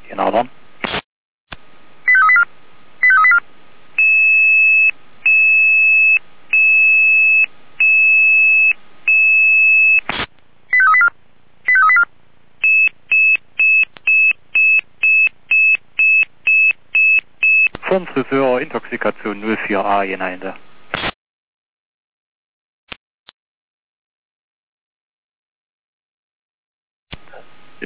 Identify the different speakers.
Speaker 1: Genau dann. Vom Friseur Intoxikation 04a, je Ende.